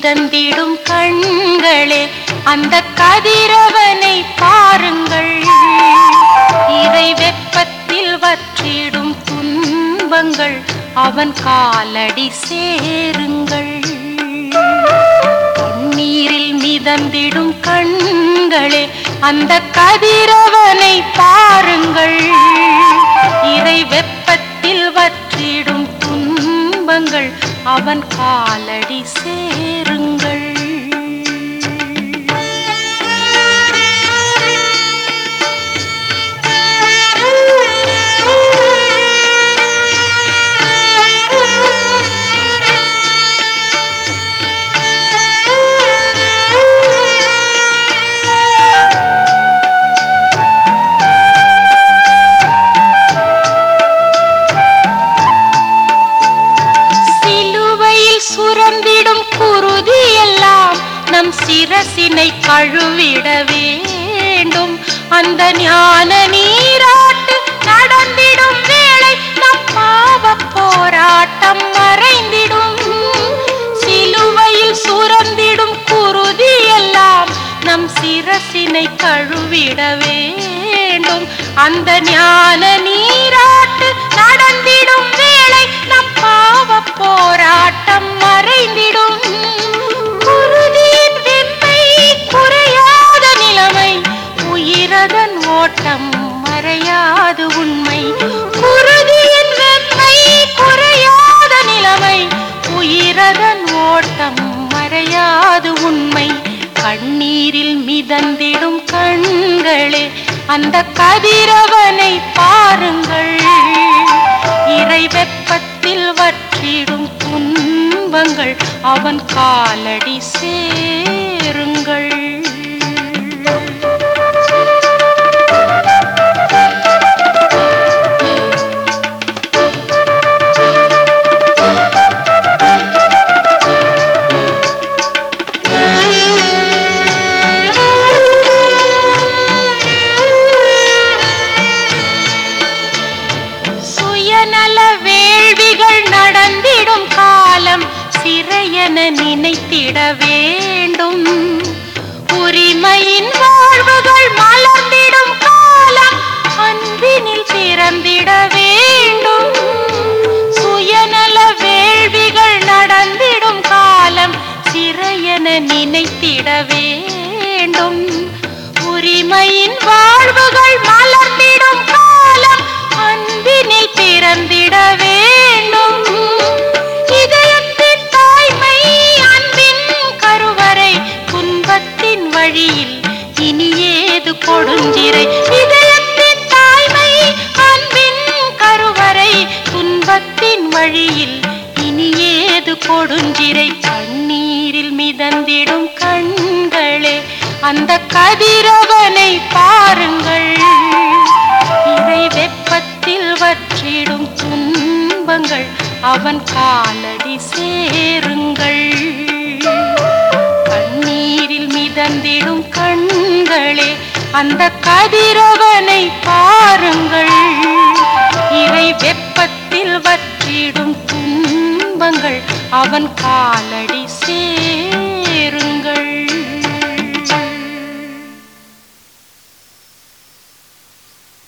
மிதந்திடும் கண்களே, அந்த கதிரவனை பாருங்கள். இறை வெப்பத்தில் வற்றிடும் துன்பங்கள் அவன் காலடி சேருங்கள். கண்ணீரில் மிதந்திடும் கண்களே, அந்த கதிரவனை பாருங்கள். இறை வெப்பத்தில் வற்றிடும் துன்பங்கள் அவன் காலடி சேருங்கள். சுரந்திடும் குருதி எல்லாம் நம் சிரசினை கழுவிட வேண்டும். அந்த ஞான நீராட்டு நடந்திடும் வேளை நம் பாவ போராட்டம் மறைந்திடும். சிலுவையில் சுரந்திடும் குருதி எல்லாம் நம் சிரசினை கழுவிட வேண்டும். அந்த ஞான நீராட்டு நடந்திடும் வேளை நம் பாவ போராட்டம் மறைந்திடும். குருதியின் வெண்மை குறையாத நிலைமை, உயிரதன் ஓட்டம் மறையாது உண்மை. குருதியின் வெண்மை குறையாத நிலைமை, உயிரதன் ஓட்டம் மறையாது உண்மை. கண்ணீரில் மிதந்திடும் கண்களே, அந்த கதிரவனை பாருங்கள். இறை வெப்பத்தில் வற்றிடும் துன்பங்கள் அவன் காலடி சேருங்கள். சுயநல வேள்விகள் நடந்திடும் காலம் சிறையென நினைத்திட வேண்டும். உரிமையின் வாழ்வுகள் மலர்ந்திடும் காலம் அன்பினில் பிறந்திட வேண்டும். சுயநல வேள்விகள் நடந்திடும் காலம் சிறையென நினைத்திட வேண்டும். உரிமையின் வாழ்வுகள் மலர்ந்திடும் காலம் அன்பினில் பிறந்திட வேண்டும். இதயத்தின் தாய்மை அன்பின் கருவறை, துன்பத்தின் வழியில் இனி ஏது கொடுஞ்சிறை. இதயத்தின் தாய்மை அன்பின் கருவறை, துன்பத்தின் வழியில் இனி ஏது கொடுஞ்சிறை. கண்ணீரில் மிதந்திடும் கண்களே, அந்த கதிரவனை பாருங்கள். இறை வெப்பத்தில் வற்றிடும் துன்பங்கள் அவன் காலடி சேருங்கள். கண்ணீரில் மிதந்திடும் கண்களே, அந்த கதிரவனை பாருங்கள். இறை வெப்பத்தில் வற்றிடும் துன்பங்கள் அவன் காலடி சேருங்கள்.